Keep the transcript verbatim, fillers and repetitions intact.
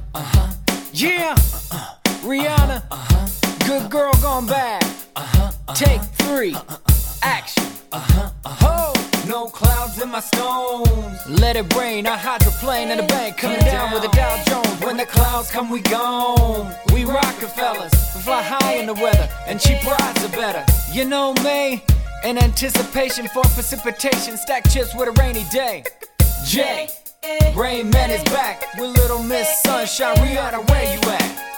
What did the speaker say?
uh-huh. Yeah, uh-uh. Rihanna, uh-huh. Good girl gone bad. Uh-huh. Uh-huh. Take three, action. Uh-huh. Uh-huh. No clouds in my stones. Let it rain, I hydroplane in the bank, coming down with a Dow Jones. When the clouds come, we gone. We Rockefellers, we fly high in the weather, and cheap rides are better. You know me, in anticipation for precipitation, stack chips with a rainy day. Jay, Rain Man is back with Little Miss Sunshine. Rihanna, where you at?